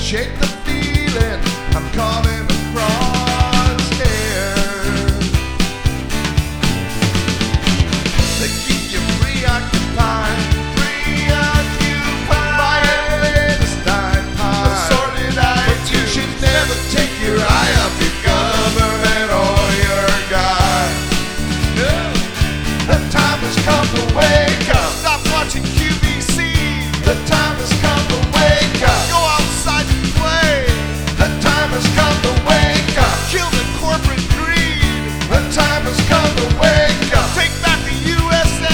shake the feeling I'm coming across here. They keep you preoccupied, by endless night pie. Assorted but you should never take your eye off your government or your God. The time has come to wake up. Stop watching QVC. The time has come to wake up. Go outside and play. The time has come to wake up. Kill the corporate greed. The time has come to wake up. Take back the USA.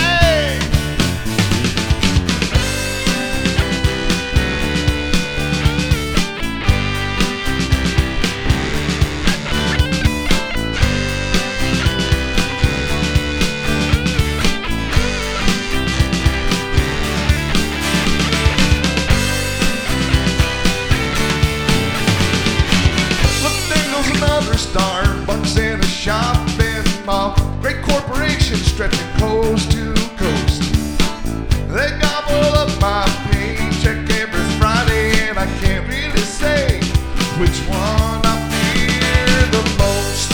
Starbucks in a shopping mall. Great corporations stretching coast to coast. They gobble up my paycheck every Friday, and I can't really say which one I fear the most.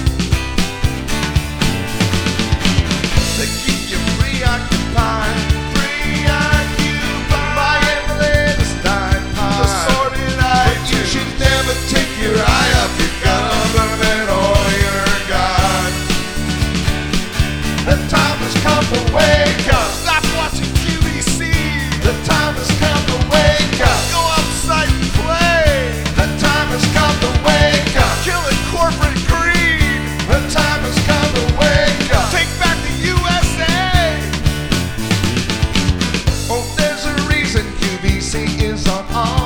They keep you preoccupied, by endless night pie. Assorted but you should never take your eye off your government or your God. The time has come to wake up. Stop watching QVC. The time has come to wake up. Go outside and play. The time has come to wake up. Killing corporate greed. The time has come to wake up. Take back the USA. Oh, there's a reason QVC is on all